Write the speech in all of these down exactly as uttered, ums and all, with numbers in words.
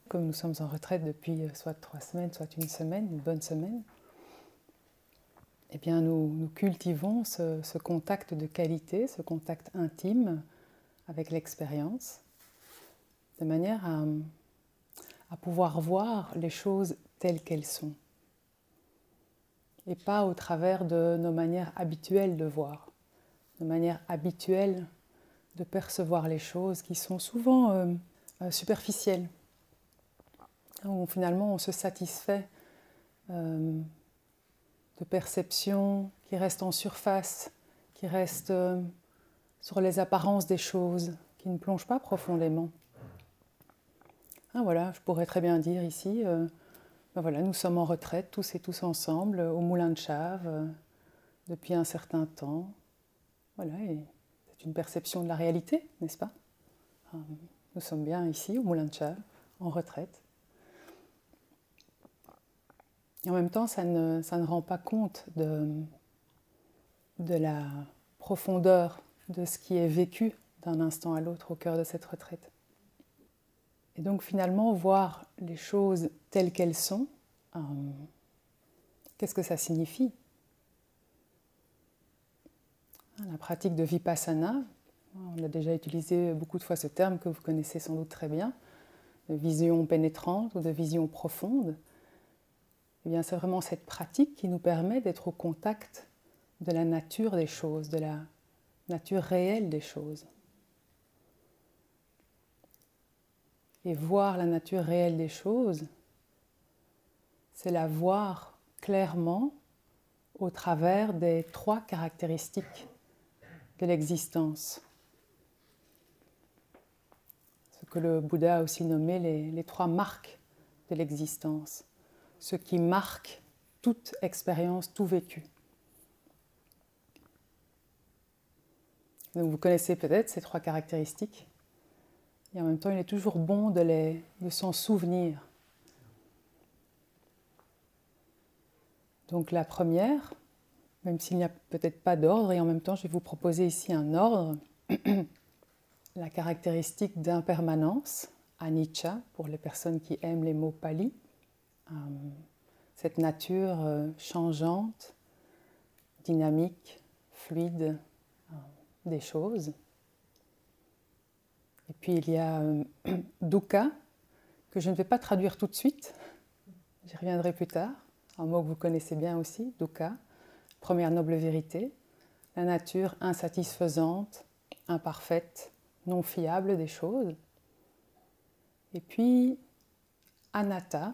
comme nous sommes en retraite depuis soit trois semaines, soit une semaine, une bonne semaine, eh bien nous, nous cultivons ce, ce contact de qualité, ce contact intime avec l'expérience, de manière à, à pouvoir voir les choses telles qu'elles sont, et pas au travers de nos manières habituelles de voir, de manière habituelle de percevoir les choses qui sont souvent euh, euh, superficielles, où finalement on se satisfait euh, de perceptions qui restent en surface, qui restent euh, sur les apparences des choses, qui ne plongent pas profondément. Ah, voilà, je pourrais très bien dire ici, euh, ben voilà, nous sommes en retraite, tous et tous ensemble, au Moulin de Chave, euh, depuis un certain temps. Voilà, et c'est une perception de la réalité, n'est-ce pas ? euh, Nous sommes bien ici, au Moulin de Chave, en retraite. Et en même temps, ça ne, ça ne rend pas compte de, de la profondeur de ce qui est vécu d'un instant à l'autre au cœur de cette retraite. Et donc finalement, voir les choses telles qu'elles sont, euh, qu'est-ce que ça signifie ? La pratique de Vipassana, on a déjà utilisé beaucoup de fois ce terme que vous connaissez sans doute très bien, de vision pénétrante ou de vision profonde. Eh bien, c'est vraiment cette pratique qui nous permet d'être au contact de la nature des choses, de la nature réelle des choses. Et voir la nature réelle des choses, c'est la voir clairement au travers des trois caractéristiques de l'existence. Ce que le Bouddha a aussi nommé les, les trois marques de l'existence. Ce qui marque toute expérience, tout vécu. Donc vous connaissez peut-être ces trois caractéristiques. Et en même temps, il est toujours bon de, les, de s'en souvenir. Donc la première, même s'il n'y a peut-être pas d'ordre, et en même temps, je vais vous proposer ici un ordre, la caractéristique d'impermanence, anicca, pour les personnes qui aiment les mots pali. Euh, cette nature euh, changeante, dynamique, fluide euh, des choses. Et puis il y a euh, dukkha, que je ne vais pas traduire tout de suite, j'y reviendrai plus tard, un mot que vous connaissez bien aussi, dukkha, première noble vérité, la nature insatisfaisante, imparfaite, non fiable des choses. Et puis anatta,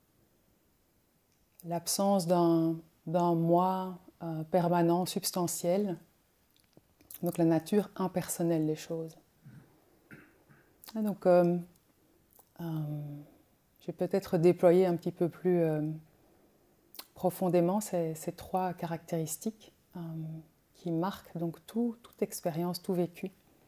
l'absence d'un, d'un moi euh, permanent, substantiel, donc la nature impersonnelle des choses. Et donc, euh, euh, je vais peut-être déployer un petit peu plus euh, profondément ces, ces trois caractéristiques euh, qui marquent donc tout, toute expérience, tout vécu.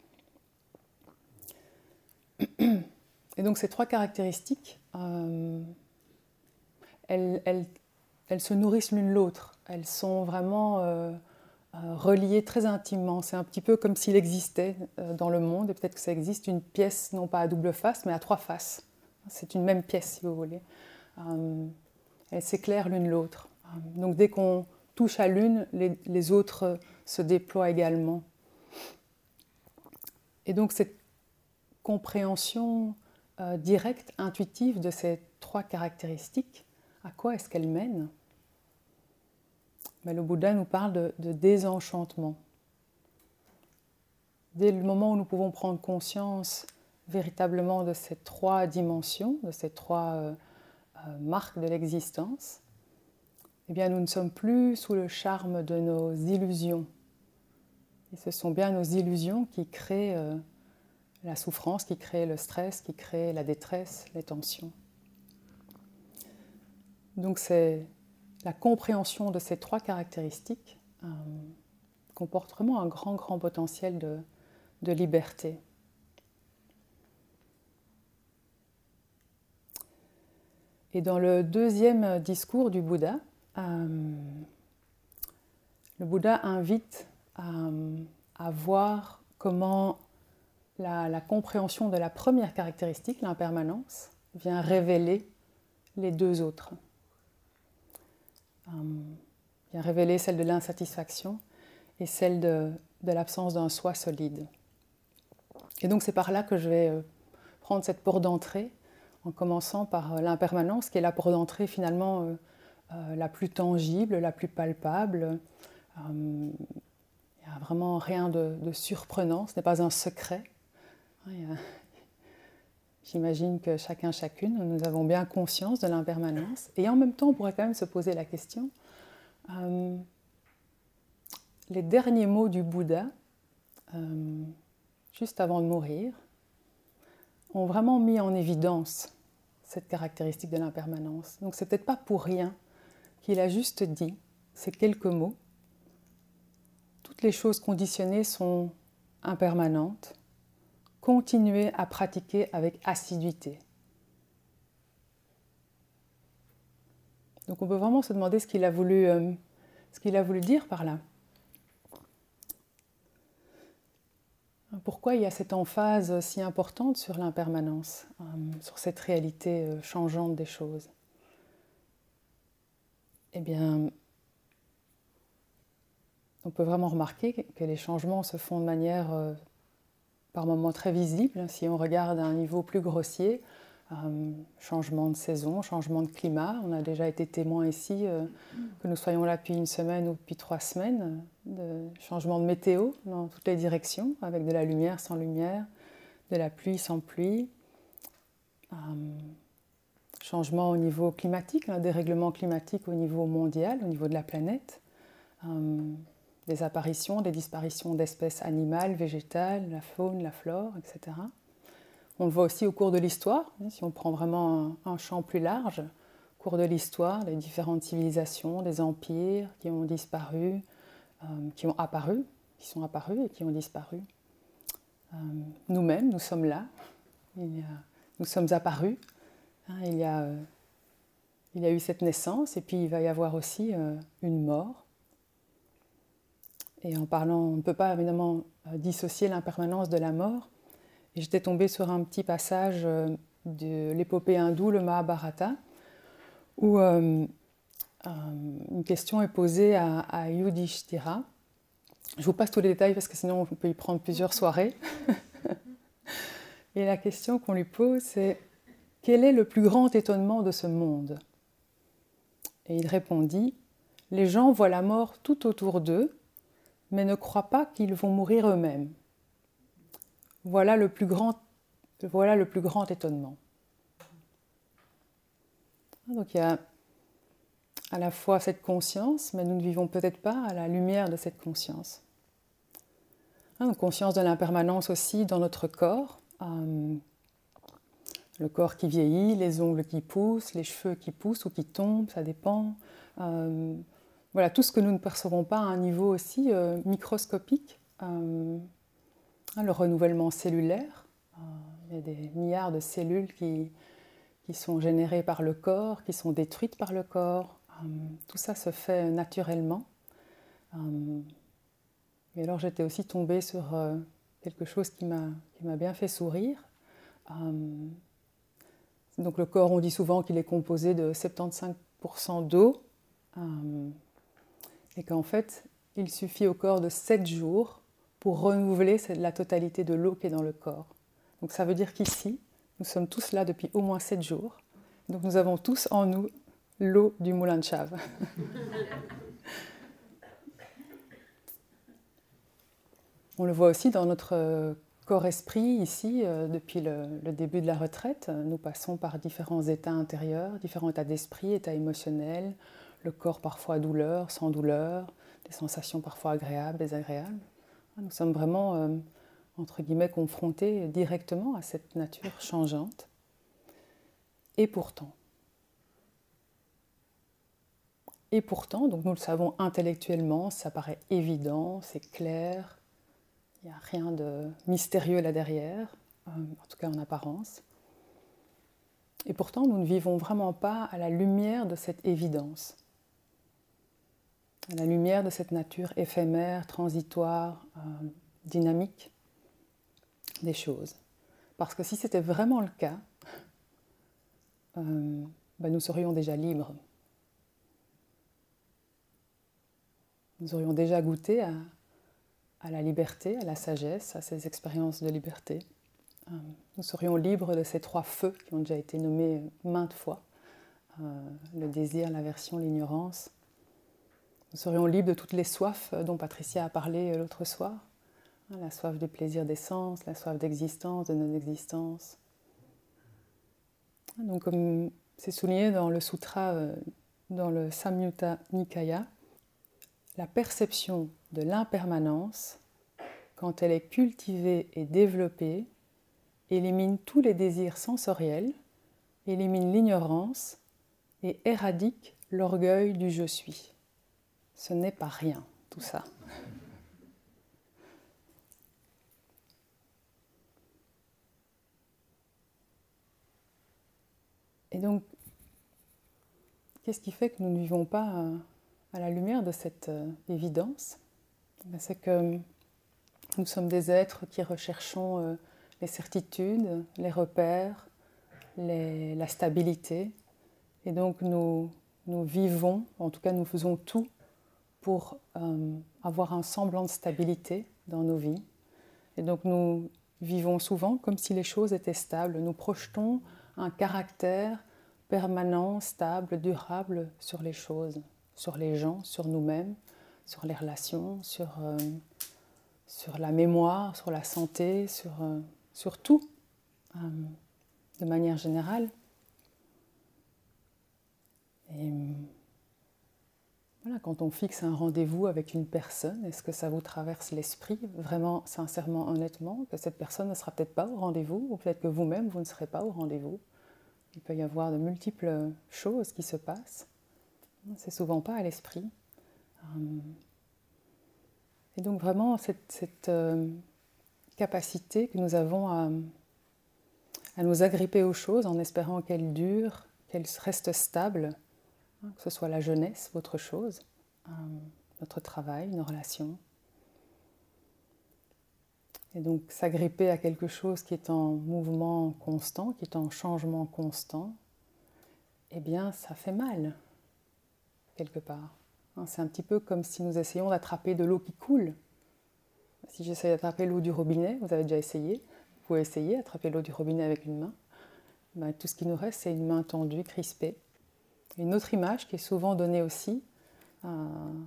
Et donc ces trois caractéristiques, euh, elles, elles, elles se nourrissent l'une l'autre. Elles sont vraiment euh, euh, reliées très intimement. C'est un petit peu comme s'il existait euh, dans le monde, et peut-être que ça existe une pièce, non pas à double face, mais à trois faces. C'est une même pièce, si vous voulez. Euh, elles s'éclairent l'une l'autre. Euh, donc dès qu'on touche à l'une, les, les autres se déploient également. Et donc cette compréhension euh, directe, intuitive de ces trois caractéristiques, à quoi est-ce qu'elles mènent ? Mais le Bouddha nous parle de, de désenchantement. Dès le moment où nous pouvons prendre conscience véritablement de ces trois dimensions, de ces trois euh, euh, marques de l'existence, eh bien nous ne sommes plus sous le charme de nos illusions. Et ce sont bien nos illusions qui créent euh, la souffrance, qui créent le stress, qui créent la détresse, les tensions. Donc c'est la compréhension de ces trois caractéristiques euh, comporte vraiment un grand, grand potentiel de, de liberté. Et dans le deuxième discours du Bouddha, euh, le Bouddha invite à, à voir comment la, la compréhension de la première caractéristique, l'impermanence, vient révéler les deux autres. Euh, vient révéler celle de l'insatisfaction et celle de, de l'absence d'un soi solide. Et donc c'est par là que je vais euh, prendre cette porte d'entrée, en commençant par euh, l'impermanence, qui est la porte d'entrée finalement euh, euh, la plus tangible, la plus palpable. Euh, il n'y a vraiment rien de, de surprenant, ce n'est pas un secret. Il y a, j'imagine que chacun, chacune, nous avons bien conscience de l'impermanence. Et en même temps, on pourrait quand même se poser la question, euh, les derniers mots du Bouddha, euh, juste avant de mourir, ont vraiment mis en évidence cette caractéristique de l'impermanence. Donc c'est peut-être pas pour rien qu'il a juste dit ces quelques mots. Toutes les choses conditionnées sont impermanentes. Continuez à pratiquer avec assiduité. Donc on peut vraiment se demander ce qu'il a voulu, euh, ce qu'il a voulu dire par là. Pourquoi il y a cette emphase si importante sur l'impermanence, euh, sur cette réalité euh, changeante des choses? Eh bien, on peut vraiment remarquer que les changements se font de manière euh, par moments très visible. Si on regarde à un niveau plus grossier, euh, changement de saison, changement de climat. On a déjà été témoin ici, euh, que nous soyons là depuis une semaine ou depuis trois semaines, de changement de météo dans toutes les directions, avec de la lumière sans lumière, de la pluie sans pluie. Euh, changement au niveau climatique, un dérèglement climatique au niveau mondial, au niveau de la planète. Euh, des apparitions, des disparitions d'espèces animales, végétales, la faune, la flore, et cetera. On le voit aussi au cours de l'histoire, si on prend vraiment un, un champ plus large, au cours de l'histoire, les différentes civilisations, des empires qui ont disparu, euh, qui ont apparu, qui sont apparus et qui ont disparu. Euh, nous-mêmes, nous sommes là, il y a, nous sommes apparus, hein, il, y a, euh, il y a eu cette naissance et puis il va y avoir aussi euh, une mort. Et en parlant, on ne peut pas évidemment dissocier l'impermanence de la mort. Et j'étais tombée sur un petit passage de l'épopée hindoue, le Mahabharata, où euh, euh, une question est posée à, à Yudhishthira. Je vous passe tous les détails parce que sinon on peut y prendre plusieurs soirées. Et la question qu'on lui pose, c'est « Quel est le plus grand étonnement de ce monde ?» Et il répondit « Les gens voient la mort tout autour d'eux, mais ne croient pas qu'ils vont mourir eux-mêmes. Voilà le plus grand, voilà le plus grand étonnement. » Donc il y a à la fois cette conscience, mais nous ne vivons peut-être pas à la lumière de cette conscience. Une conscience de l'impermanence aussi dans notre corps. Euh, le corps qui vieillit, les ongles qui poussent, les cheveux qui poussent ou qui tombent, ça dépend. Euh, voilà, tout ce que nous ne percevons pas à un niveau aussi euh, microscopique. Euh, le renouvellement cellulaire. Euh, il y a des milliards de cellules qui, qui sont générées par le corps, qui sont détruites par le corps. Euh, tout ça se fait naturellement. Euh, et alors j'étais aussi tombée sur euh, quelque chose qui m'a, qui m'a bien fait sourire. Euh, donc le corps, on dit souvent qu'il est composé de soixante-quinze pour cent d'eau. Euh, et qu'en fait, il suffit au corps de sept jours pour renouveler la totalité de l'eau qui est dans le corps. Donc ça veut dire qu'ici, nous sommes tous là depuis au moins sept jours. Donc nous avons tous en nous l'eau du moulin de Chave. On le voit aussi dans notre corps-esprit ici, euh, depuis le, le début de la retraite. Nous passons par différents états intérieurs, différents états d'esprit, états émotionnels, le corps parfois douleur, sans douleur, des sensations parfois agréables, désagréables. Nous sommes vraiment, euh, entre guillemets, confrontés directement à cette nature changeante. Et pourtant, et pourtant, donc nous le savons intellectuellement, ça paraît évident, c'est clair, il n'y a rien de mystérieux là derrière, euh, en tout cas en apparence. Et pourtant, nous ne vivons vraiment pas à la lumière de cette évidence, à la lumière de cette nature éphémère, transitoire, euh, dynamique des choses. Parce que si c'était vraiment le cas, euh, ben nous serions déjà libres. Nous aurions déjà goûté à, à la liberté, à la sagesse, à ces expériences de liberté. Euh, nous serions libres de ces trois feux qui ont déjà été nommés maintes fois, euh, le désir, l'aversion, l'ignorance. Nous serions libres de toutes les soifs dont Patricia a parlé l'autre soir, hein, la soif du plaisir des sens, la soif d'existence, de non-existence. Donc, comme c'est souligné dans le sutra, euh, dans le Samyutta Nikaya, la perception de l'impermanence, quand elle est cultivée et développée, élimine tous les désirs sensoriels, élimine l'ignorance et éradique l'orgueil du « je suis ». Ce n'est pas rien, tout ça. Et donc, qu'est-ce qui fait que nous ne vivons pas à la lumière de cette évidence ? C'est que nous sommes des êtres qui recherchons les certitudes, les repères, les, la stabilité. Et donc nous, nous vivons, en tout cas nous faisons tout pour euh, avoir un semblant de stabilité dans nos vies. Et donc nous vivons souvent comme si les choses étaient stables. Nous projetons un caractère permanent, stable, durable sur les choses, sur les gens, sur nous-mêmes, sur les relations, sur, euh, sur la mémoire, sur la santé, sur, euh, sur tout, euh, de manière générale. Et voilà, quand on fixe un rendez-vous avec une personne, est-ce que ça vous traverse l'esprit, vraiment, sincèrement, honnêtement, que cette personne ne sera peut-être pas au rendez-vous, ou peut-être que vous-même, vous ne serez pas au rendez-vous. Il peut y avoir de multiples choses qui se passent. C'est souvent pas à l'esprit. Et donc vraiment, cette, cette euh, capacité que nous avons à, à nous agripper aux choses en espérant qu'elles durent, qu'elles restent stables, que ce soit la jeunesse ou autre chose, euh, notre travail, nos relations. Et donc s'agripper à quelque chose qui est en mouvement constant, qui est en changement constant, eh bien ça fait mal, quelque part. C'est un petit peu comme si nous essayons d'attraper de l'eau qui coule. Si j'essaie d'attraper l'eau du robinet, vous avez déjà essayé, vous pouvez essayer d'attraper l'eau du robinet avec une main. Ben, tout ce qui nous reste, c'est une main tendue, crispée. Une autre image qui est souvent donnée aussi, euh,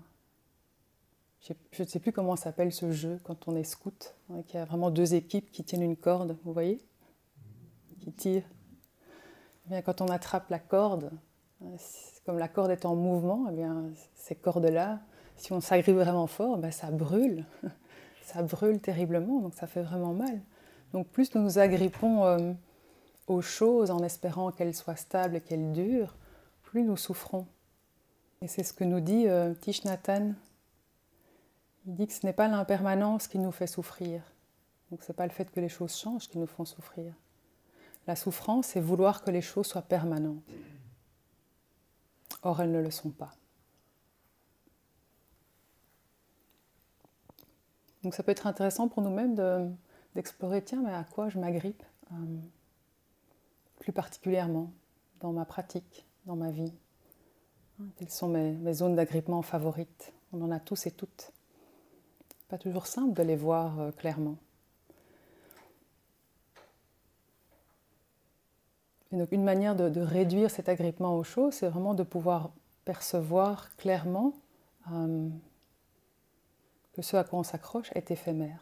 je ne sais plus comment s'appelle ce jeu quand on est scout, hein, qu'il y a vraiment deux équipes qui tiennent une corde, vous voyez, qui tirent. Eh bien, quand on attrape la corde, comme la corde est en mouvement, eh bien, ces cordes-là, si on s'agrippe vraiment fort, ben, ça brûle, ça brûle terriblement, donc ça fait vraiment mal. Donc plus nous nous agrippons euh, aux choses en espérant qu'elles soient stables et qu'elles durent, plus nous souffrons. Et c'est ce que nous dit euh, Thich Nhat Hanh. Il dit que ce n'est pas l'impermanence qui nous fait souffrir. Donc ce n'est pas le fait que les choses changent qui nous font souffrir. La souffrance, c'est vouloir que les choses soient permanentes. Or, elles ne le sont pas. Donc ça peut être intéressant pour nous-mêmes de, d'explorer, tiens, mais à quoi je m'agrippe euh, plus particulièrement dans ma pratique, dans ma vie. Quelles sont mes, mes zones d'agrippement favorites? On en a tous et toutes. Pas toujours simple de les voir euh, clairement. Et donc une manière de, de réduire cet agrippement aux choses, c'est vraiment de pouvoir percevoir clairement euh, que ce à quoi on s'accroche est éphémère.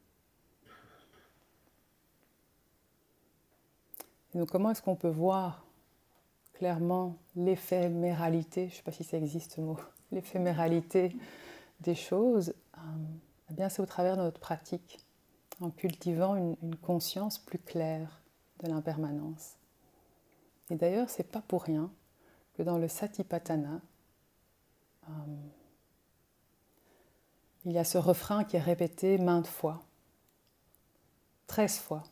Et donc comment est-ce qu'on peut voir clairement l'éphéméralité, je ne sais pas si ça existe ce mot, l'éphéméralité des choses, euh, eh bien c'est au travers de notre pratique, en cultivant une, une conscience plus claire de l'impermanence. Et d'ailleurs, ce n'est pas pour rien que dans le Satipatthana, euh, il y a ce refrain qui est répété maintes fois, treize fois.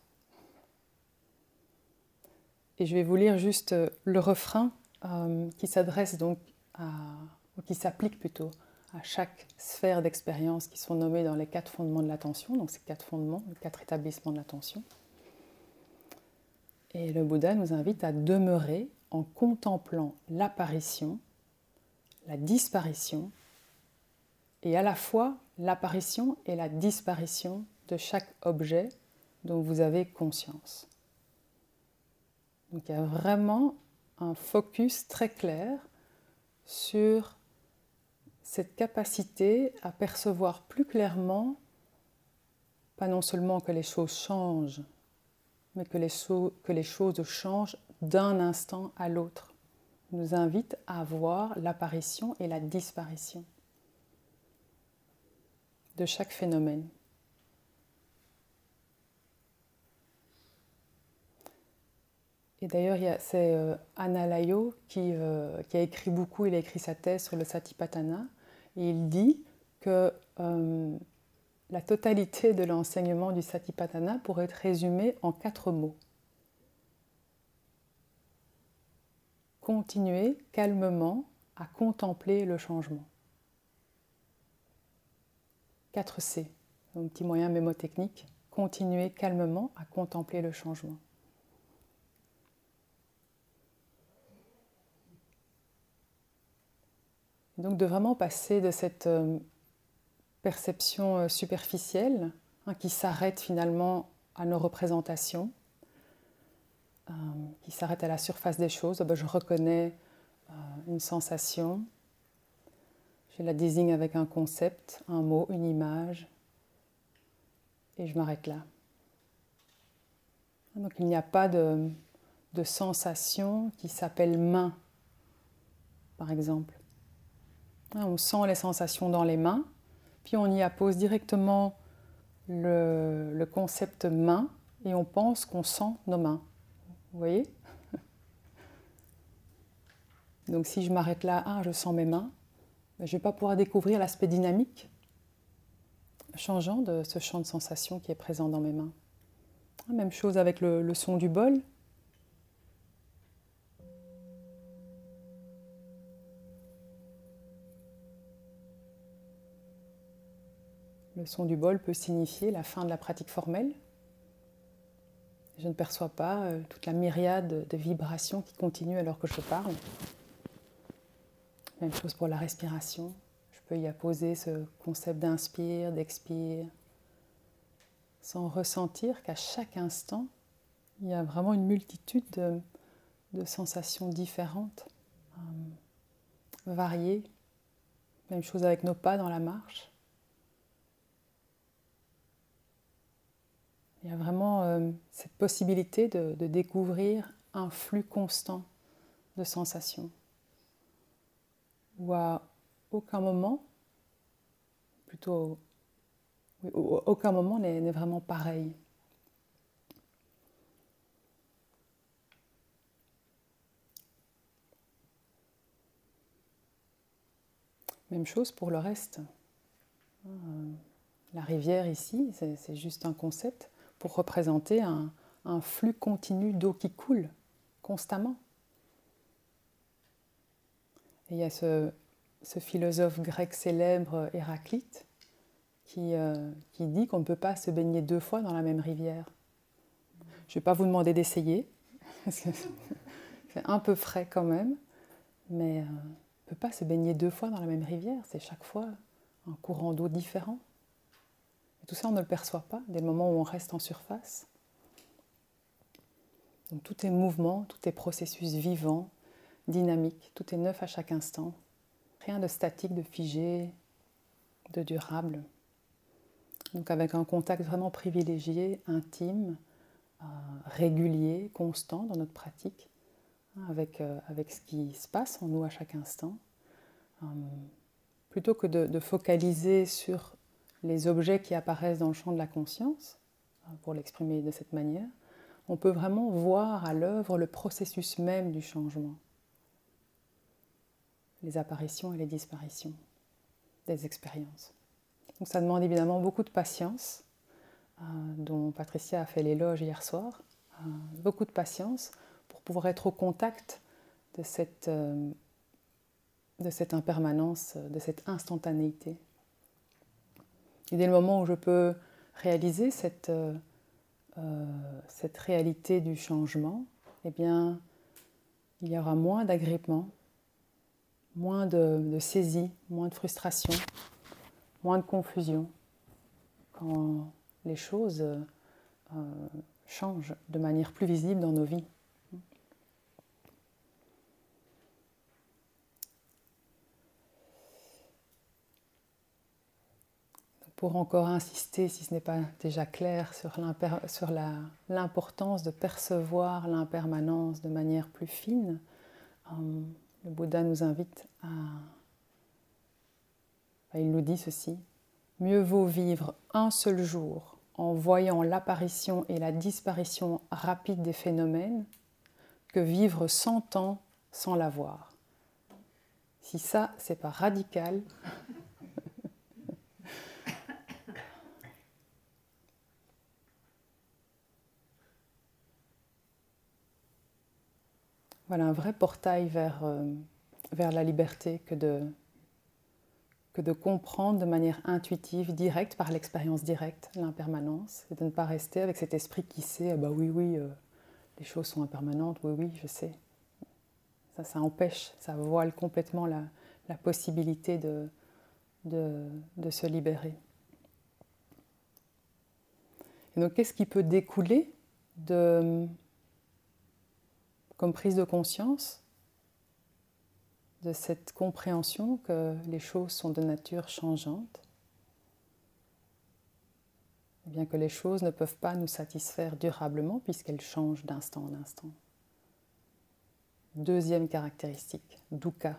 Et je vais vous lire juste le refrain euh, qui s'adresse donc à, ou qui s'applique plutôt à chaque sphère d'expérience qui sont nommées dans les quatre fondements de l'attention, donc ces quatre fondements, les quatre établissements de l'attention. Et le Bouddha nous invite à demeurer en contemplant l'apparition, la disparition, et à la fois l'apparition et la disparition de chaque objet dont vous avez conscience. Donc il y a vraiment un focus très clair sur cette capacité à percevoir plus clairement, pas non seulement que les choses changent, mais que les, cho- que les choses changent d'un instant à l'autre. Il nous invite à voir l'apparition et la disparition de chaque phénomène. Et d'ailleurs, il y a- c'est euh, Analayo qui, euh, qui a écrit beaucoup, il a écrit sa thèse sur le Satipatthana, et il dit que euh, la totalité de l'enseignement du Satipatthana pourrait être résumée en quatre mots. Continuer calmement à contempler le changement. quatre C, un petit moyen mémotechnique. Continuer calmement à contempler le changement. Et donc de vraiment passer de cette euh, perception euh, superficielle hein, qui s'arrête finalement à nos représentations, euh, qui s'arrête à la surface des choses. Oh ben, je reconnais euh, une sensation, je la désigne avec un concept, un mot, une image, et je m'arrête là. Donc il n'y a pas de, de sensation qui s'appelle main, par exemple. On sent les sensations dans les mains, puis on y appose directement le, le concept main et on pense qu'on sent nos mains. Vous voyez ? Donc si je m'arrête là, ah, je sens mes mains, je ne vais pas pouvoir découvrir l'aspect dynamique, changeant de ce champ de sensations qui est présent dans mes mains. Même chose avec le, le son du bol. Le son du bol peut signifier la fin de la pratique formelle. Je ne perçois pas euh, toute la myriade de vibrations qui continuent alors que je parle. Même chose pour la respiration. Je peux y apposer ce concept d'inspire, d'expire, sans ressentir qu'à chaque instant, il y a vraiment une multitude de, de sensations différentes, euh, variées. Même chose avec nos pas dans la marche. Il y a vraiment euh, cette possibilité de, de découvrir un flux constant de sensations, où à aucun moment, plutôt, oui, aucun moment n'est, n'est vraiment pareil. Même chose pour le reste. La rivière ici, c'est, c'est juste un concept pour représenter un, un flux continu d'eau qui coule constamment. Et il y a ce, ce philosophe grec célèbre Héraclite qui, euh, qui dit qu'on ne peut pas se baigner deux fois dans la même rivière. Je ne vais pas vous demander d'essayer, parce que c'est un peu frais quand même, mais euh, on ne peut pas se baigner deux fois dans la même rivière, c'est chaque fois un courant d'eau différent. Et tout ça, on ne le perçoit pas dès le moment où on reste en surface. Donc tout est mouvement, tout est processus vivant, dynamique, tout est neuf à chaque instant. Rien de statique, de figé, de durable. Donc avec un contact vraiment privilégié, intime, euh, régulier, constant dans notre pratique, hein, avec, euh, avec ce qui se passe en nous à chaque instant. Euh, plutôt que de, de focaliser sur les objets qui apparaissent dans le champ de la conscience, pour l'exprimer de cette manière, on peut vraiment voir à l'œuvre le processus même du changement, les apparitions et les disparitions des expériences. Donc ça demande évidemment beaucoup de patience, euh, dont Patricia a fait l'éloge hier soir, euh, beaucoup de patience pour pouvoir être au contact de cette, euh, de cette impermanence, de cette instantanéité. Et dès le moment où je peux réaliser cette, euh, cette réalité du changement, eh bien, il y aura moins d'agrippement, moins de, de saisie, moins de frustration, moins de confusion quand les choses euh, changent de manière plus visible dans nos vies. Pour encore insister, si ce n'est pas déjà clair, sur, sur la, l'importance de percevoir l'impermanence de manière plus fine, euh, le Bouddha nous invite à... Enfin, il nous dit ceci: mieux vaut vivre un seul jour en voyant l'apparition et la disparition rapide des phénomènes que vivre cent ans sans la voir. Si ça, c'est pas radical... Voilà un vrai portail vers, euh, vers la liberté que de, que de comprendre de manière intuitive, directe, par l'expérience directe, l'impermanence, et de ne pas rester avec cet esprit qui sait, ah bah oui, oui, euh, les choses sont impermanentes, oui, oui, je sais. Ça, ça empêche, ça voile complètement la, la possibilité de, de, de se libérer. Et donc, qu'est-ce qui peut découler de... comme prise de conscience de cette compréhension que les choses sont de nature changeante, et bien que les choses ne peuvent pas nous satisfaire durablement puisqu'elles changent d'instant en instant. Deuxième caractéristique, dukkha.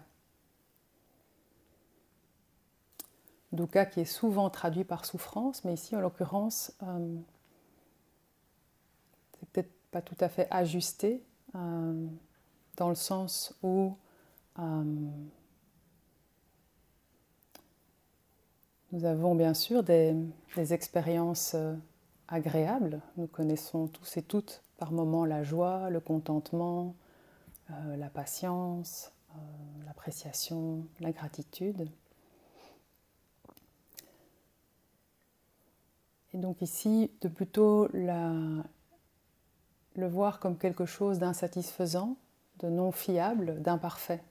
Dukkha qui est souvent traduit par souffrance, mais ici en l'occurrence, euh, c'est peut-être pas tout à fait ajusté, euh, dans le sens où euh, nous avons bien sûr des, des expériences euh, agréables. Nous connaissons tous et toutes par moments la joie, le contentement, euh, la patience, euh, l'appréciation, la gratitude. Et donc ici, de plutôt la, le voir comme quelque chose d'insatisfaisant, de non fiable, d'imparfait.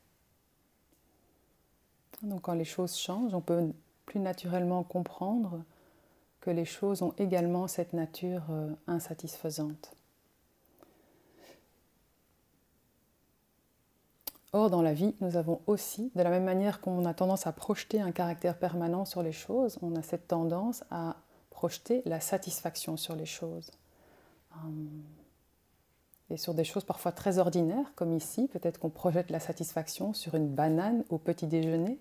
Donc quand les choses changent, on peut plus naturellement comprendre que les choses ont également cette nature euh, insatisfaisante. Or, dans la vie, nous avons aussi, de la même manière qu'on a tendance à projeter un caractère permanent sur les choses, on a cette tendance à projeter la satisfaction sur les choses. Et sur des choses parfois très ordinaires, comme ici, peut-être qu'on projette la satisfaction sur une banane au petit déjeuner,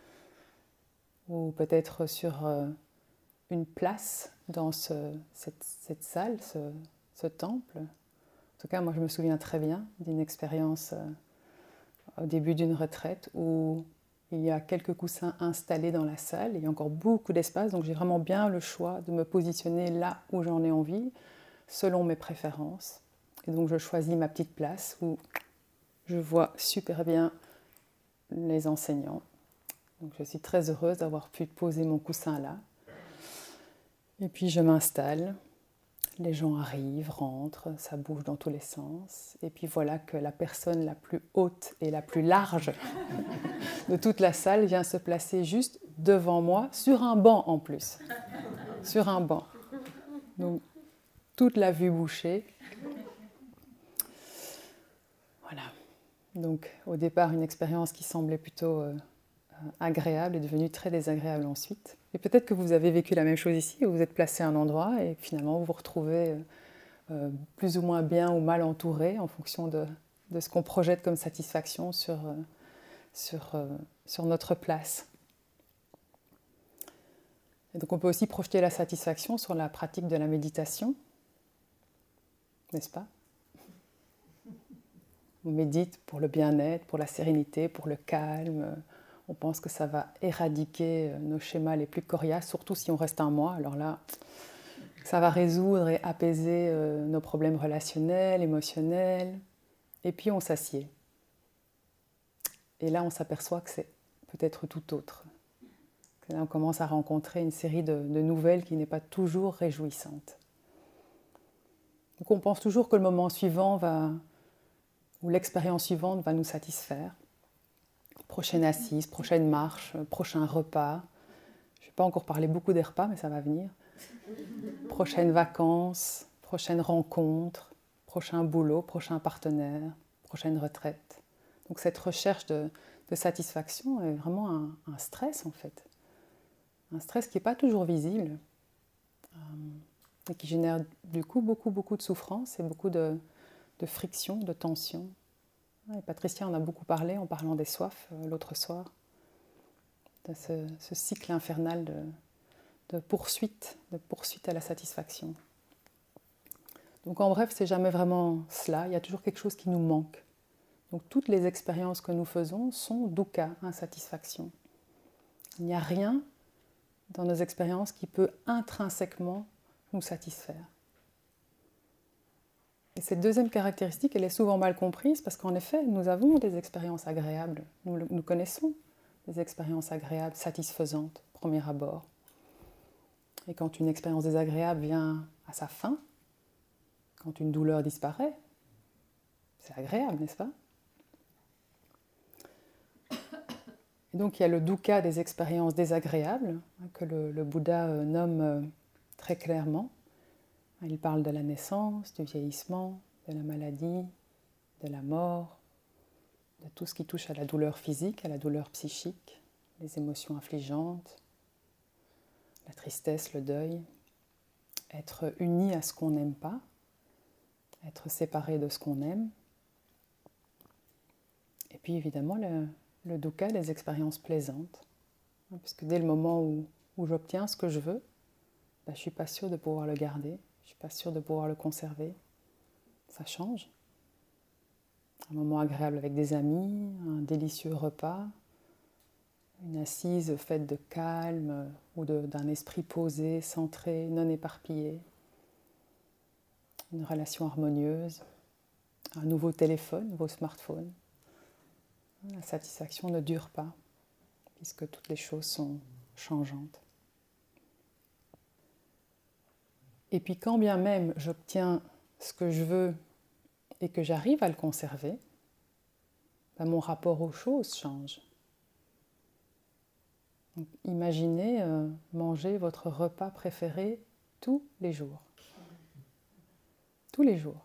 ou peut-être sur euh, une place dans ce, cette, cette salle, ce, ce temple. En tout cas, moi je me souviens très bien d'une expérience euh, au début d'une retraite où il y a quelques coussins installés dans la salle, il y a encore beaucoup d'espace, donc j'ai vraiment bien le choix de me positionner là où j'en ai envie, selon mes préférences. Et donc je choisis ma petite place où je vois super bien les enseignants. Donc je suis très heureuse d'avoir pu poser mon coussin là. Et puis je m'installe, les gens arrivent, rentrent, ça bouge dans tous les sens. Et puis voilà que la personne la plus haute et la plus large de toute la salle vient se placer juste devant moi, sur un banc en plus. Sur un banc. Donc toute la vue bouchée. Voilà. Donc au départ, une expérience qui semblait plutôt euh, agréable est devenue très désagréable ensuite. Et peut-être que vous avez vécu la même chose ici, où vous êtes placé à un endroit et finalement vous vous retrouvez euh, plus ou moins bien ou mal entouré en fonction de, de ce qu'on projette comme satisfaction sur, euh, sur, euh, sur notre place. Et donc on peut aussi projeter la satisfaction sur la pratique de la méditation, n'est-ce pas ? On médite pour le bien-être, pour la sérénité, pour le calme. On pense que ça va éradiquer nos schémas les plus coriaces, surtout si on reste un mois. Alors là, ça va résoudre et apaiser nos problèmes relationnels, émotionnels. Et puis on s'assied. Et là, on s'aperçoit que c'est peut-être tout autre. Que là, on commence à rencontrer une série de, de nouvelles qui n'est pas toujours réjouissante. Donc on pense toujours que le moment suivant va... où l'expérience suivante va nous satisfaire. Prochaine assise, prochaine marche, prochain repas. Je ne vais pas encore parler beaucoup des repas, mais ça va venir. Prochaines vacances, prochaine rencontre, prochain boulot, prochain partenaire, prochaine retraite. Donc cette recherche de, de satisfaction est vraiment un, un stress en fait. Un stress qui n'est pas toujours visible euh, et qui génère du coup beaucoup, beaucoup de souffrance et beaucoup de, de friction, de tension. Et Patricia en a beaucoup parlé en parlant des soifs euh, l'autre soir, de ce, ce cycle infernal de, de poursuite, de poursuite à la satisfaction. Donc en bref, c'est jamais vraiment cela, il y a toujours quelque chose qui nous manque. Donc toutes les expériences que nous faisons sont dukkha, insatisfaction. Il n'y a rien dans nos expériences qui peut intrinsèquement nous satisfaire. Et cette deuxième caractéristique, elle est souvent mal comprise parce qu'en effet, nous avons des expériences agréables. Nous, nous connaissons des expériences agréables, satisfaisantes, premier abord. Et quand une expérience désagréable vient à sa fin, quand une douleur disparaît, c'est agréable, n'est-ce pas ? Et donc il y a le dukkha des expériences désagréables, que le, le Bouddha nomme très clairement. Il parle de la naissance, du vieillissement, de la maladie, de la mort, de tout ce qui touche à la douleur physique, à la douleur psychique, les émotions affligeantes, la tristesse, le deuil, être uni à ce qu'on n'aime pas, être séparé de ce qu'on aime. Et puis évidemment le, le dukkha des expériences plaisantes, puisque dès le moment où, où j'obtiens ce que je veux, ben, je ne suis pas sûre de pouvoir le garder. Je ne suis pas sûre de pouvoir le conserver. Ça change. Un moment agréable avec des amis, un délicieux repas, une assise faite de calme ou de, d'un esprit posé, centré, non éparpillé, une relation harmonieuse, un nouveau téléphone, un nouveau smartphone. La satisfaction ne dure pas, puisque toutes les choses sont changeantes. Et puis quand bien même j'obtiens ce que je veux et que j'arrive à le conserver, ben mon rapport aux choses change. Donc, imaginez euh, manger votre repas préféré tous les jours. Tous les jours.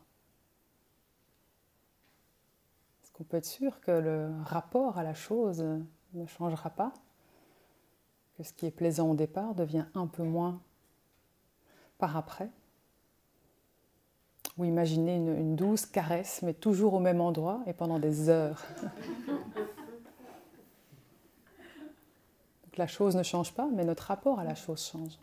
Est-ce qu'on peut être sûr que le rapport à la chose ne changera pas ? Que ce qui est plaisant au départ devient un peu moins par après ? Ou imaginez une, une douce caresse, mais toujours au même endroit et pendant des heures. Donc la chose ne change pas, mais notre rapport à la chose change.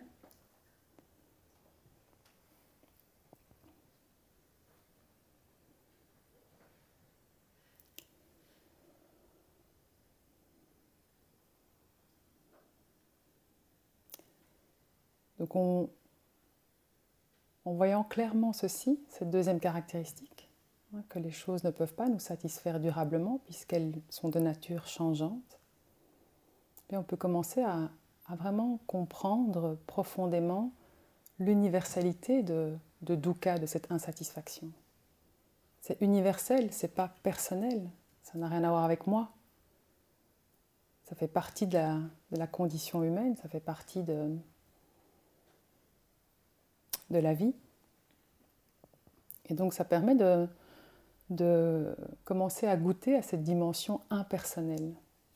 Donc on, en voyant clairement ceci, cette deuxième caractéristique, hein, que les choses ne peuvent pas nous satisfaire durablement puisqu'elles sont de nature changeante, et on peut commencer à, à vraiment comprendre profondément l'universalité de, de dukkha, de cette insatisfaction. C'est universel, c'est pas personnel, ça n'a rien à voir avec moi. Ça fait partie de la, de la condition humaine, ça fait partie de, de la vie. Et donc ça permet de, de commencer à goûter à cette dimension impersonnelle,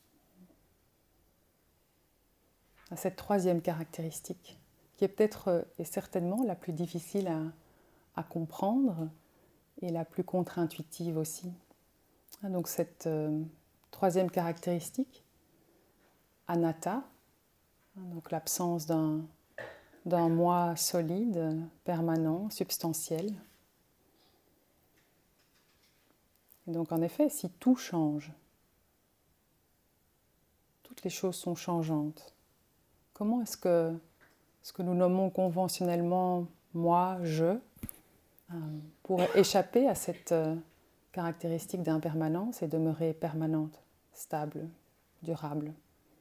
à cette troisième caractéristique, qui est peut-être et certainement la plus difficile à, à comprendre et la plus contre-intuitive aussi. Donc cette euh, troisième caractéristique, anatta, donc l'absence d'un, d'un moi solide, permanent, substantiel. Et donc en effet, si tout change, toutes les choses sont changeantes, comment est-ce que ce que nous nommons conventionnellement moi, je, euh, pourrait échapper à cette euh, caractéristique d'impermanence et demeurer permanente, stable, durable?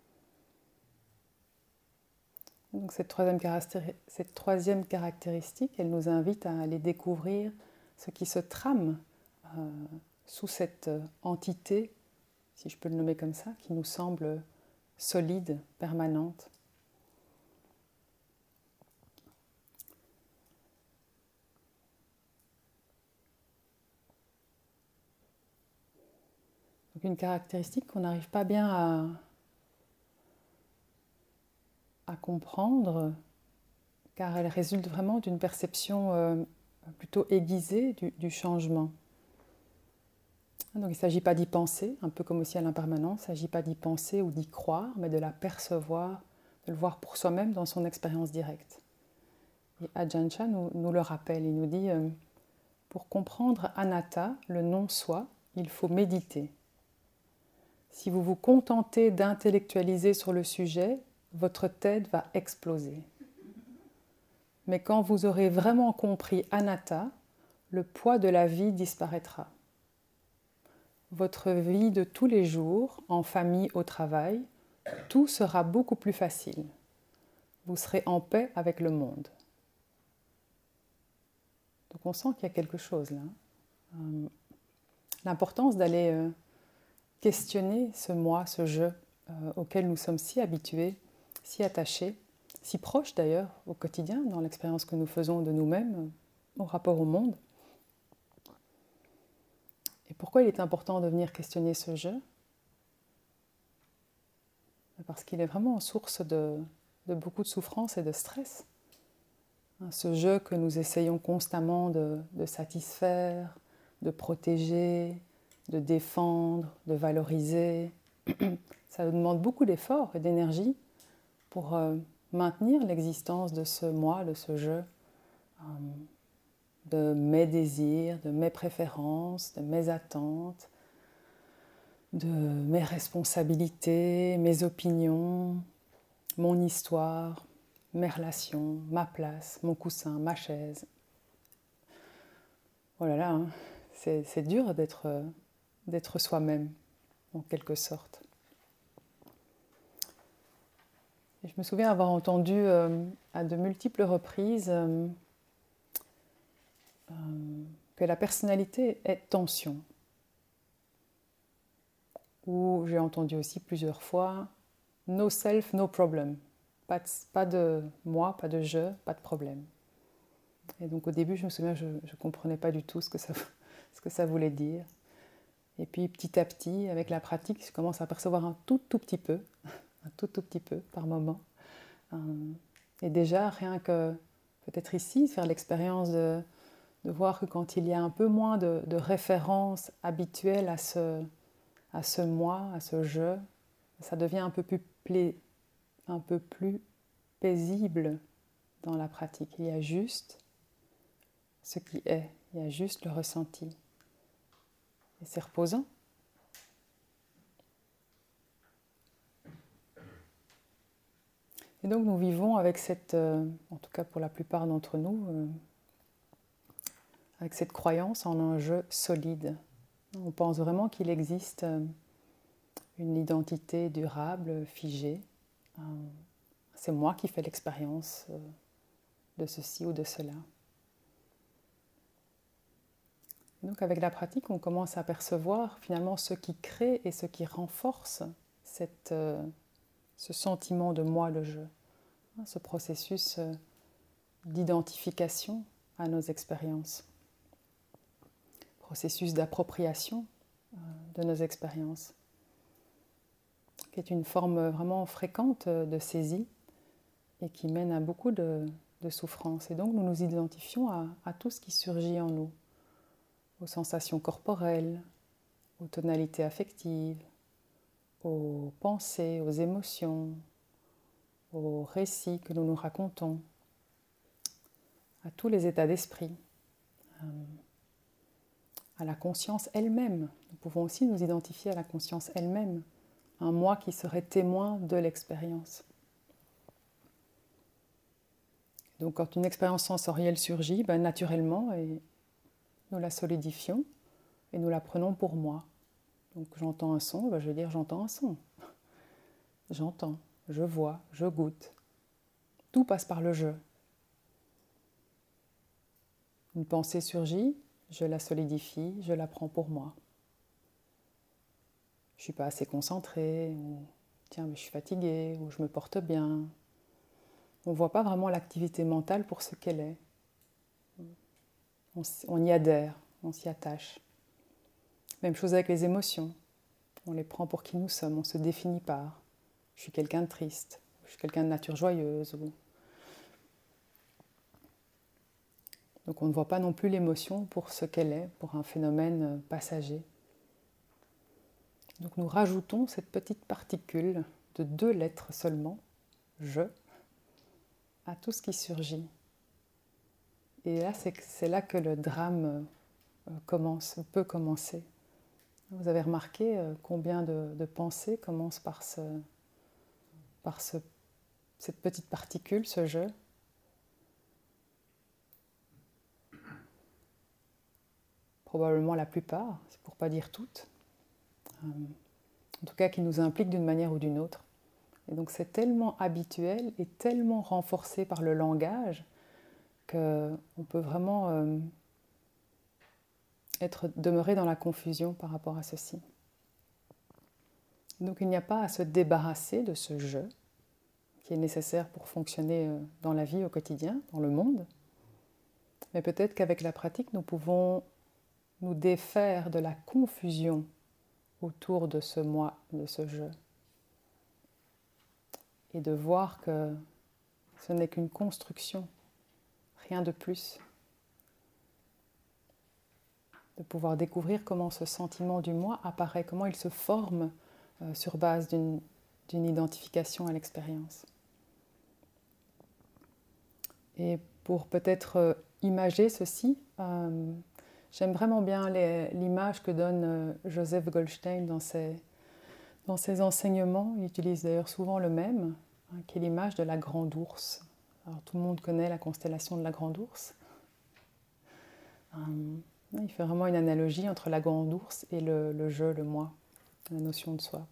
Donc cette troisième, cette troisième caractéristique, elle nous invite à aller découvrir ce qui se trame euh, sous cette entité, si je peux le nommer comme ça, qui nous semble solide, permanente. Donc une caractéristique qu'on n'arrive pas bien à, à comprendre, car elle résulte vraiment d'une perception euh, plutôt aiguisée du, du changement. Donc il ne s'agit pas d'y penser, un peu comme aussi à l'impermanence, il ne s'agit pas d'y penser ou d'y croire, mais de la percevoir, de le voir pour soi-même dans son expérience directe. Et Ajahn Chah nous, nous le rappelle, il nous dit euh, pour comprendre anatta, le non-soi, il faut méditer. Si vous vous contentez d'intellectualiser sur le sujet, votre tête va exploser. Mais quand vous aurez vraiment compris anatta, le poids de la vie disparaîtra. Votre vie de tous les jours, en famille, au travail, tout sera beaucoup plus facile. Vous serez en paix avec le monde. Donc on sent qu'il y a quelque chose là. Euh, l'importance d'aller euh, questionner ce moi, ce je, euh, auquel nous sommes si habitués, si attachés, si proches d'ailleurs au quotidien, dans l'expérience que nous faisons de nous-mêmes, euh, au rapport au monde. Et pourquoi il est important de venir questionner ce je ? Parce qu'il est vraiment source de, de beaucoup de souffrance et de stress. Ce je que nous essayons constamment de, de satisfaire, de protéger, de défendre, de valoriser, ça nous demande beaucoup d'efforts et d'énergie pour euh, maintenir l'existence de ce moi, de ce je, euh, de mes désirs, de mes préférences, de mes attentes, de mes responsabilités, mes opinions, mon histoire, mes relations, ma place, mon coussin, ma chaise. Oh là là, hein, c'est, c'est dur d'être, euh, d'être soi-même, en quelque sorte. Et je me souviens avoir entendu euh, à de multiples reprises euh, euh, que la personnalité est tension. Ou j'ai entendu aussi plusieurs fois « no self, no problem ». Pas de, pas de moi, pas de je, pas de problème. Et donc au début, je me souviens, je ne comprenais pas du tout ce que, ça, ce que ça voulait dire. Et puis petit à petit, avec la pratique, je commence à percevoir un tout tout petit peu, un tout tout petit peu par moment. Et déjà, rien que peut-être ici, faire l'expérience de, de voir que quand il y a un peu moins de, de références habituelles à ce, à ce moi, à ce je, ça devient un peu plus, pla... un peu plus paisible dans la pratique. Il y a juste ce qui est, il y a juste le ressenti. Et c'est reposant. Et donc nous vivons avec cette, euh, en tout cas pour la plupart d'entre nous, euh, avec cette croyance en un je solide. On pense vraiment qu'il existe euh, une identité durable, figée. Euh, c'est moi qui fais l'expérience euh, de ceci ou de cela. Et donc avec la pratique, on commence à percevoir finalement ce qui crée et ce qui renforce cette, euh, ce sentiment de moi, le je, ce processus euh, d'identification à nos expériences, processus d'appropriation euh, de nos expériences, qui est une forme vraiment fréquente de saisie et qui mène à beaucoup de, de souffrance. Et donc nous nous identifions à, à tout ce qui surgit en nous, aux sensations corporelles, aux tonalités affectives, aux pensées, aux émotions, aux récits que nous nous racontons, à tous les états d'esprit, à la conscience elle-même. Nous pouvons aussi nous identifier à la conscience elle-même, un moi qui serait témoin de l'expérience. Donc quand une expérience sensorielle surgit, ben, naturellement, et nous la solidifions et nous la prenons pour moi. Donc j'entends un son, ben, je vais dire j'entends un son. J'entends, je vois, je goûte. Tout passe par le je. Une pensée surgit, je la solidifie, je la prends pour moi. je ne suis pas assez concentrée, ou tiens, mais je suis fatiguée, ou je me porte bien. On ne voit pas vraiment l'activité mentale pour ce qu'elle est. On, on y adhère, on s'y attache. Même chose avec les émotions. On les prend pour qui nous sommes, on se définit par. Je suis quelqu'un de triste, je suis quelqu'un de nature joyeuse. Ou... Donc on ne voit pas non plus l'émotion pour ce qu'elle est, pour un phénomène passager. Donc nous rajoutons cette petite particule de deux lettres seulement, je, à tout ce qui surgit. Et là, c'est, c'est là que le drame commence, peut commencer. Vous avez remarqué combien de, de pensées commencent par, ce, par ce, cette petite particule, ce je. Probablement la plupart, c'est pour ne pas dire toutes. En tout cas, qui nous impliquent d'une manière ou d'une autre. Et donc c'est tellement habituel et tellement renforcé par le langage qu'on peut vraiment euh, être demeuré dans la confusion par rapport à ceci. Donc il n'y a pas à se débarrasser de ce « je » qui est nécessaire pour fonctionner dans la vie au quotidien, dans le monde. Mais peut-être qu'avec la pratique, nous pouvons nous défaire de la confusion autour de ce « moi », de ce « je ». Et de voir que ce n'est qu'une construction, rien de plus. De pouvoir découvrir comment ce sentiment du moi apparaît, comment il se forme euh, sur base d'une, d'une identification à l'expérience. Et pour peut-être euh, imager ceci, euh, j'aime vraiment bien les, l'image que donne euh, Joseph Goldstein dans ses, dans ses enseignements. Il utilise d'ailleurs souvent le même, hein, qui est l'image de la grande ourse. Alors, tout le monde connaît la constellation de la grande ourse. Euh, il fait vraiment une analogie entre la grande ourse et le, le je, le moi, la notion de soi.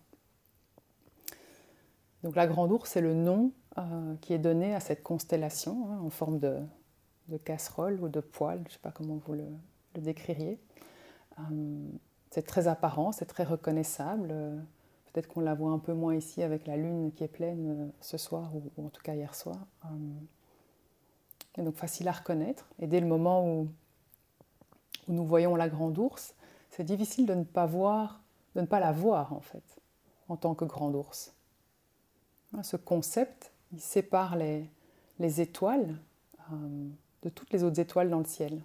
Donc la grande ourse, c'est le nom euh, qui est donné à cette constellation, hein, en forme de, de casserole ou de poêle, je ne sais pas comment vous le, le décririez. Euh, c'est très apparent, c'est très reconnaissable. Euh, peut-être qu'on la voit un peu moins ici avec la lune qui est pleine euh, ce soir, ou, ou en tout cas hier soir. Euh, et donc facile à reconnaître. Et dès le moment où, où nous voyons la grande ourse, c'est difficile de ne pas voir, de ne pas la voir en fait, en tant que grande ourse. Ce concept, il sépare les, les étoiles euh, de toutes les autres étoiles dans le ciel.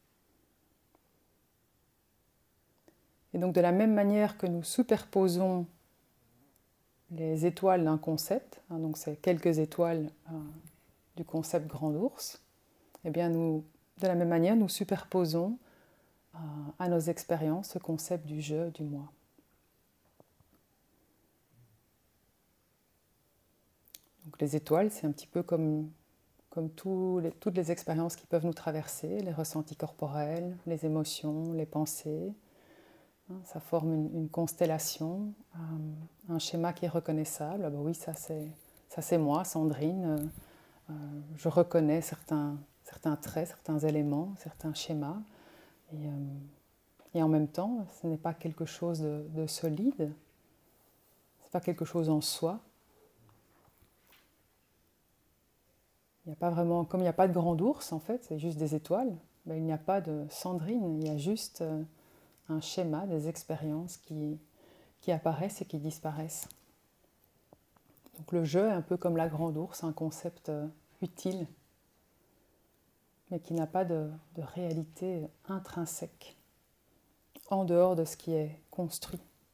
Et donc de la même manière que nous superposons les étoiles d'un concept, hein, donc c'est quelques étoiles euh, du concept grand ours, eh bien nous, de la même manière, nous superposons euh, à nos expériences ce concept du je, du moi. Donc les étoiles, c'est un petit peu comme, comme tous les, toutes les expériences qui peuvent nous traverser, les ressentis corporels, les émotions, les pensées. Ça forme une, une constellation, euh, un schéma qui est reconnaissable. Ah ben oui, ça c'est, ça c'est moi, Sandrine. Euh, euh, je reconnais certains, certains traits, certains éléments, certains schémas. Et, euh, et en même temps, ce n'est pas quelque chose de, de solide. Ce n'est pas quelque chose en soi. Il n'y a pas vraiment, comme il n'y a pas de grand ours en fait, c'est juste des étoiles, ben, il n'y a pas de Sandrine, il y a juste euh, un schéma, des expériences qui, qui apparaissent et qui disparaissent. Donc le jeu est un peu comme la grande ours, un concept euh, utile, mais qui n'a pas de, de réalité intrinsèque, en dehors de ce qui est construit.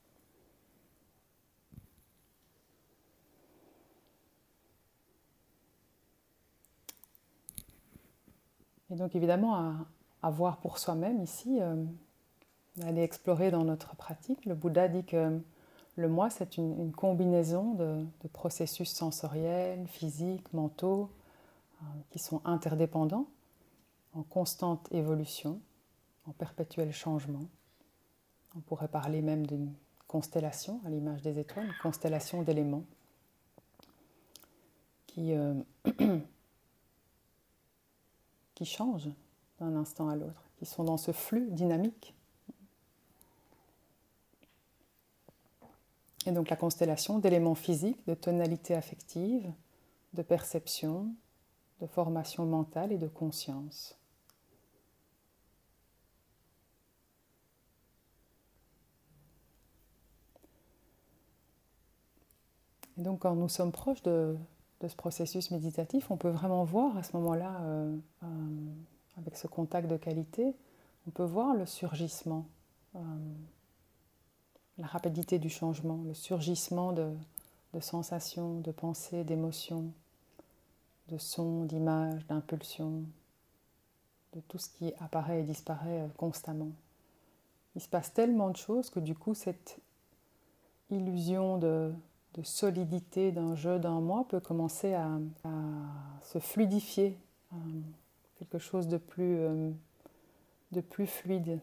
Et donc évidemment, à, à voir pour soi-même ici, euh, aller explorer dans notre pratique. Le Bouddha dit que le moi, c'est une, une combinaison de, de processus sensoriels, physiques, mentaux, euh, qui sont interdépendants, en constante évolution, en perpétuel changement. On pourrait parler même d'une constellation, à l'image des étoiles, une constellation d'éléments qui, euh, qui changent d'un instant à l'autre, qui sont dans ce flux dynamique. Et donc la constellation d'éléments physiques, de tonalité affective, de perception, de formation mentale et de conscience. Et donc quand nous sommes proches de, de ce processus méditatif, on peut vraiment voir à ce moment-là, euh, euh, avec ce contact de qualité, on peut voir le surgissement, euh, la rapidité du changement, le surgissement de, de sensations, de pensées, d'émotions, de sons, d'images, d'impulsions, de tout ce qui apparaît et disparaît euh, constamment. Il se passe tellement de choses que du coup cette illusion de, de solidité d'un jeu, d'un moi peut commencer à, à se fluidifier, à quelque chose de plus, euh, de plus fluide.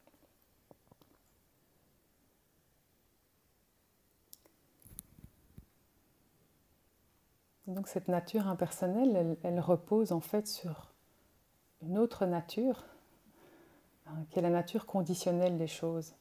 Et donc cette nature impersonnelle, elle, elle repose en fait sur une autre nature, hein, qui est la nature conditionnelle des choses.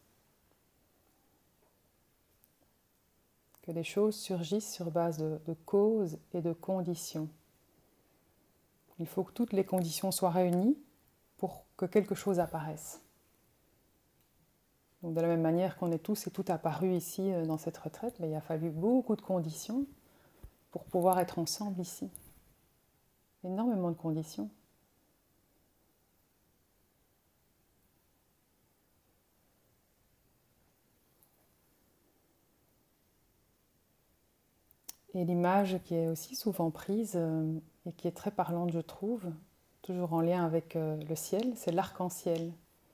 Que les choses surgissent sur base de, de causes et de conditions. Il faut que toutes les conditions soient réunies pour que quelque chose apparaisse. Donc de la même manière qu'on est tous et toutes apparus ici dans cette retraite, mais il a fallu beaucoup de conditions pour pouvoir être ensemble ici. Énormément de conditions. Et l'image qui est aussi souvent prise euh, et qui est très parlante, je trouve, toujours en lien avec euh, le ciel, c'est l'arc-en-ciel.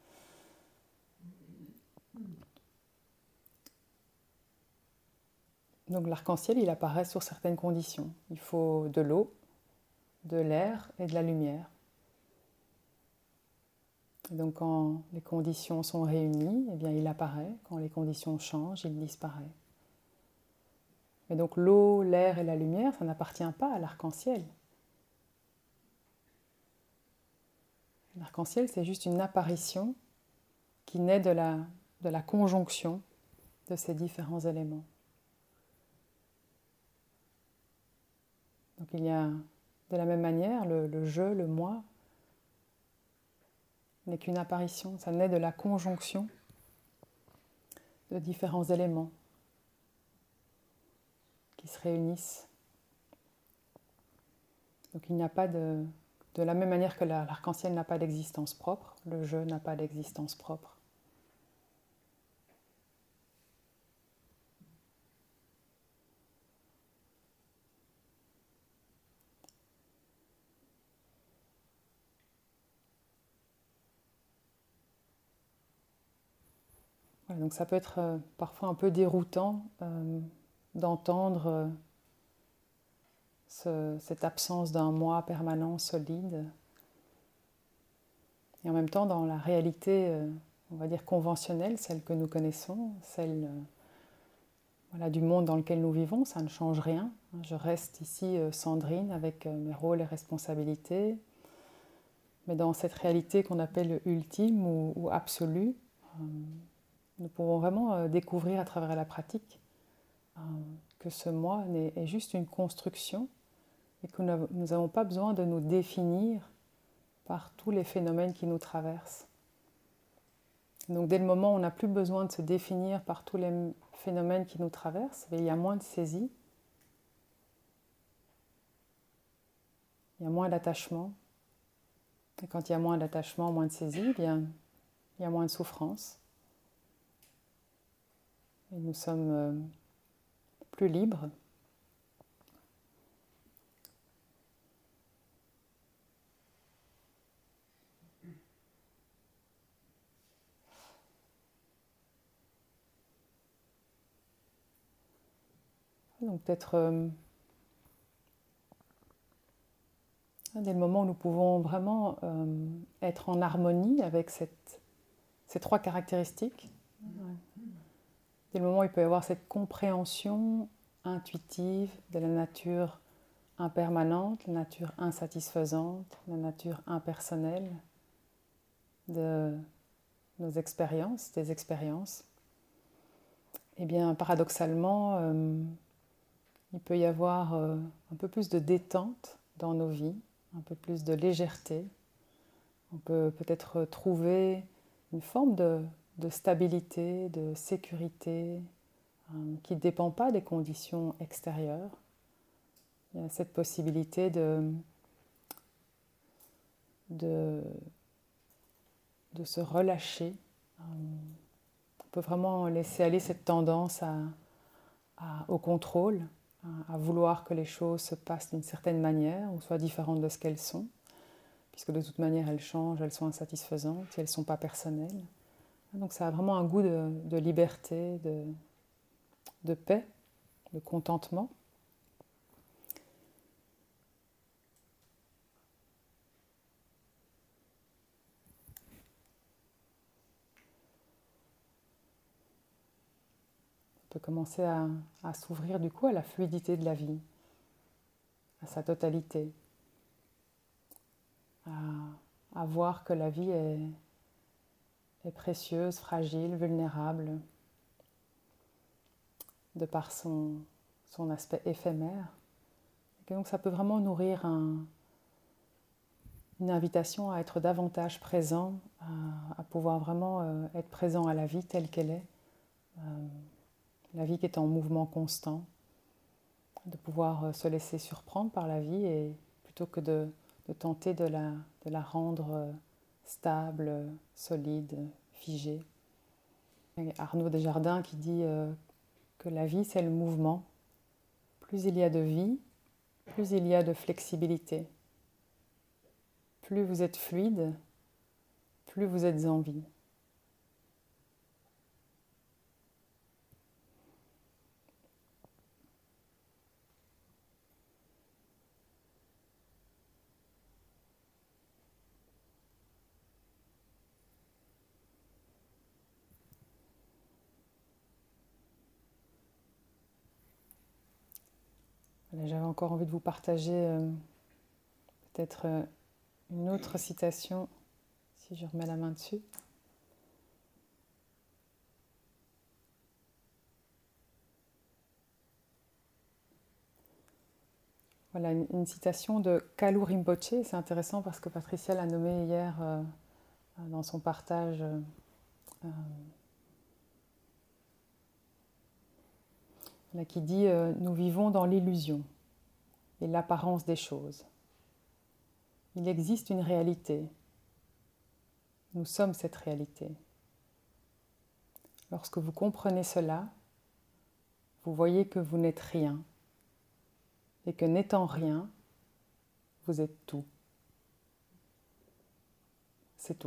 Donc l'arc-en-ciel, il apparaît sur certaines conditions. Il faut de l'eau, de l'air et de la lumière. Et donc quand les conditions sont réunies, eh bien il apparaît. Quand les conditions changent, il disparaît. Et donc l'eau, l'air et la lumière, ça n'appartient pas à l'arc-en-ciel. L'arc-en-ciel, c'est juste une apparition qui naît de la, de la conjonction de ces différents éléments. Donc il y a de la même manière le, le je, le moi, n'est qu'une apparition, ça naît de la conjonction de différents éléments qui se réunissent. Donc il n'y a pas de... De la même manière que la, l'arc-en-ciel n'a pas d'existence propre, le je n'a pas d'existence propre. Voilà, donc ça peut être euh, parfois un peu déroutant euh, d'entendre euh, ce, cette absence d'un moi permanent, solide. Et en même temps, dans la réalité, euh, on va dire conventionnelle, celle que nous connaissons, celle euh, voilà, du monde dans lequel nous vivons, ça ne change rien. Je reste ici euh, Sandrine avec euh, mes rôles et responsabilités. Mais dans cette réalité qu'on appelle ultime ou, ou absolue, euh, nous pouvons vraiment euh, découvrir à travers la pratique euh, que ce moi est, est juste une construction et que nous n'avons pas besoin de nous définir par tous les phénomènes qui nous traversent. Donc dès le moment où on n'a plus besoin de se définir par tous les phénomènes qui nous traversent, il y a moins de saisie, il y a moins d'attachement. Et quand il y a moins d'attachement, moins de saisie, eh bien, il y a moins de souffrance. Et nous sommes euh, plus libres. Donc peut-être euh, un des moments où nous pouvons vraiment euh, être en harmonie avec cette, ces trois caractéristiques. Ouais. Des moments où il peut y avoir cette compréhension intuitive de la nature impermanente, la nature insatisfaisante, la nature impersonnelle de nos expériences, des expériences. eh bien, paradoxalement, euh, il peut y avoir euh, un peu plus de détente dans nos vies, un peu plus de légèreté. On peut peut-être trouver une forme de, de stabilité, de sécurité, euh, qui ne dépend pas des conditions extérieures. Il y a cette possibilité de, de, de se relâcher. Euh, on peut vraiment laisser aller cette tendance à, à, au contrôle, à, à vouloir que les choses se passent d'une certaine manière ou soient différentes de ce qu'elles sont, puisque de toute manière elles changent, elles sont insatisfaisantes et elles ne sont pas personnelles. Donc ça a vraiment un goût de, de liberté, de, de paix, de contentement. On peut commencer à, à s'ouvrir du coup à la fluidité de la vie, à sa totalité, à, à voir que la vie est, est précieuse, fragile, vulnérable, de par son, son aspect éphémère. Et donc ça peut vraiment nourrir un, une invitation à être davantage présent, à, à pouvoir vraiment euh, être présent à la vie telle qu'elle est, euh, la vie qui est en mouvement constant, de pouvoir euh, se laisser surprendre par la vie et plutôt que de, de tenter de la, de la rendre euh, stable, solide, figée. Et Arnaud Desjardins qui dit euh, que la vie c'est le mouvement. Plus il y a de vie, plus il y a de flexibilité. Plus vous êtes fluide, plus vous êtes en vie. Voilà, j'avais encore envie de vous partager euh, peut-être euh, une autre citation, si je remets la main dessus. Voilà, une, une citation de Kalu Rinpoche. C'est intéressant parce que Patricia l'a nommé hier euh, dans son partage. Euh, là, qui dit euh, « Nous vivons dans l'illusion et l'apparence des choses. Il existe une réalité. Nous sommes cette réalité. Lorsque vous comprenez cela, vous voyez que vous n'êtes rien et que n'étant rien, vous êtes tout. C'est tout. »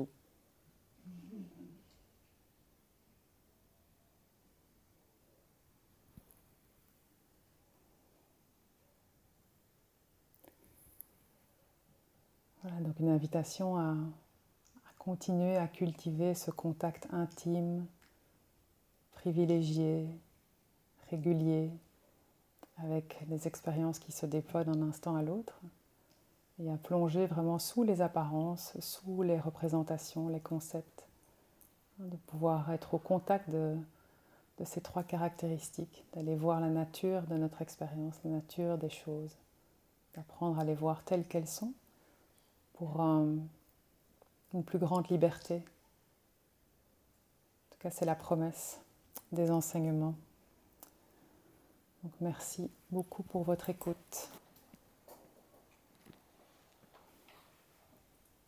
Voilà, donc une invitation à, à continuer à cultiver ce contact intime, privilégié, régulier, avec des expériences qui se déploient d'un instant à l'autre, et à plonger vraiment sous les apparences, sous les représentations, les concepts, de pouvoir être au contact de, de ces trois caractéristiques, d'aller voir la nature de notre expérience, la nature des choses, d'apprendre à les voir telles qu'elles sont, pour un, une plus grande liberté. En tout cas, c'est la promesse des enseignements. Donc, merci beaucoup pour votre écoute.